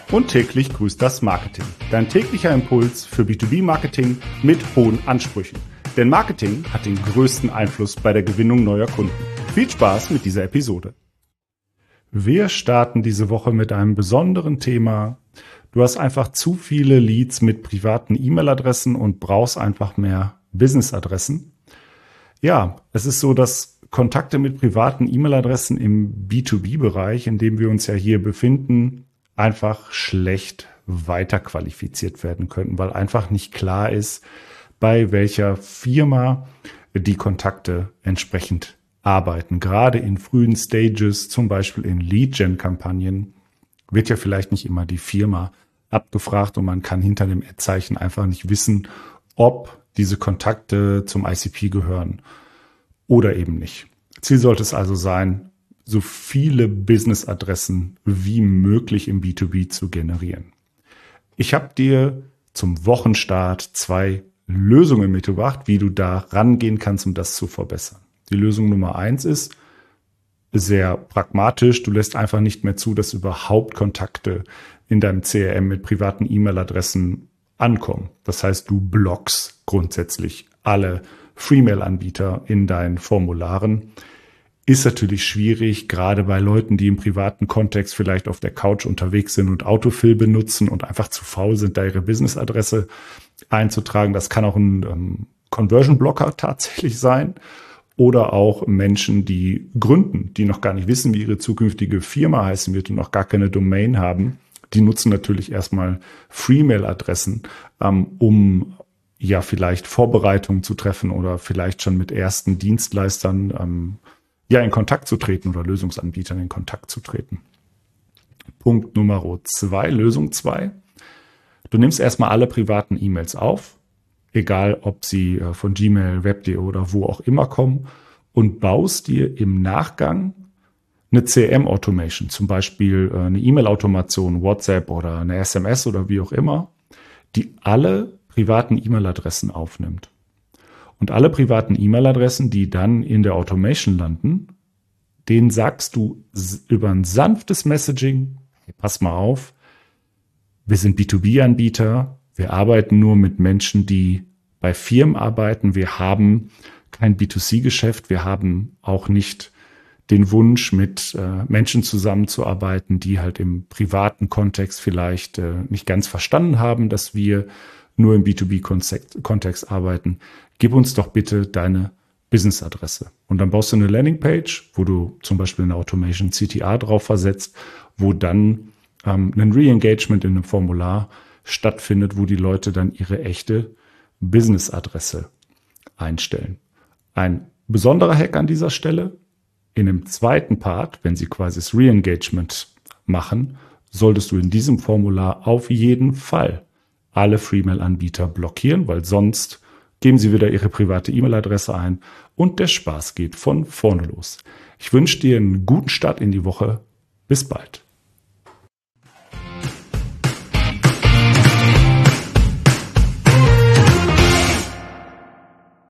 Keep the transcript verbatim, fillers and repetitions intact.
Und täglich grüßt das Marketing. Dein täglicher Impuls für B zwei B-Marketing mit hohen Ansprüchen. Denn Marketing hat den größten Einfluss bei der Gewinnung neuer Kunden. Viel Spaß mit dieser Episode. Wir starten diese Woche mit einem besonderen Thema. Du hast einfach zu viele Leads mit privaten E-Mail-Adressen und brauchst einfach mehr Business-Adressen. Ja, es ist so, dass Kontakte mit privaten E-Mail-Adressen im B zwei B-Bereich, in dem wir uns ja hier befinden, einfach schlecht weiterqualifiziert werden könnten, weil einfach nicht klar ist, bei welcher Firma die Kontakte entsprechend arbeiten. Gerade in frühen Stages, zum Beispiel in Lead-Gen-Kampagnen, wird ja vielleicht nicht immer die Firma abgefragt und man kann hinter dem Ad-Zeichen einfach nicht wissen, ob diese Kontakte zum I C P gehören oder eben nicht. Ziel sollte es also sein, so viele Business-Adressen wie möglich im B zwei B zu generieren. Ich habe dir zum Wochenstart zwei Lösungen mitgebracht, wie du da rangehen kannst, um das zu verbessern. Die Lösung Nummer eins ist sehr pragmatisch. Du lässt einfach nicht mehr zu, dass überhaupt Kontakte in deinem C R M mit privaten E-Mail-Adressen ankommen. Das heißt, du blockst grundsätzlich alle Freemail-Anbieter in deinen Formularen. Ist natürlich schwierig, gerade bei Leuten, die im privaten Kontext vielleicht auf der Couch unterwegs sind und Autofill benutzen und einfach zu faul sind, da ihre Business-Adresse einzutragen. Das kann auch ein ähm, Conversion-Blocker tatsächlich sein. Oder auch Menschen, die gründen, die noch gar nicht wissen, wie ihre zukünftige Firma heißen wird und noch gar keine Domain haben. Die nutzen natürlich erstmal Freemail-Adressen, ähm, um ja vielleicht Vorbereitungen zu treffen oder vielleicht schon mit ersten Dienstleistern ähm, ja in Kontakt zu treten oder Lösungsanbietern in Kontakt zu treten. Punkt Nummer zwei, Lösung zwei. Du nimmst erstmal alle privaten E-Mails auf, egal ob sie von Gmail, Web.de oder wo auch immer kommen, und baust dir im Nachgang eine C R M-Automation, zum Beispiel eine E-Mail-Automation, WhatsApp oder eine S M S oder wie auch immer, die alle privaten E-Mail-Adressen aufnimmt. Und alle privaten E-Mail-Adressen, die dann in der Automation landen, denen sagst du über ein sanftes Messaging, hey, pass mal auf, wir sind B zwei B-Anbieter, wir arbeiten nur mit Menschen, die bei Firmen arbeiten, wir haben kein B zwei C-Geschäft, wir haben auch nicht den Wunsch, mit äh, Menschen zusammenzuarbeiten, die halt im privaten Kontext vielleicht äh, nicht ganz verstanden haben, dass wir nur im B zwei B-Kontext arbeiten. Gib uns doch bitte deine Business-Adresse. Und dann baust du eine Landingpage, wo du zum Beispiel eine Automation C T A drauf versetzt, wo dann ähm, ein Re-Engagement in einem Formular stattfindet, wo die Leute dann ihre echte Business-Adresse einstellen. Ein besonderer Hack an dieser Stelle: In dem zweiten Part, wenn sie quasi das Re-Engagement machen, solltest du in diesem Formular auf jeden Fall alle Freemail-Anbieter blockieren, weil sonst geben sie wieder ihre private E-Mail-Adresse ein und der Spaß geht von vorne los. Ich wünsche dir einen guten Start in die Woche. Bis bald.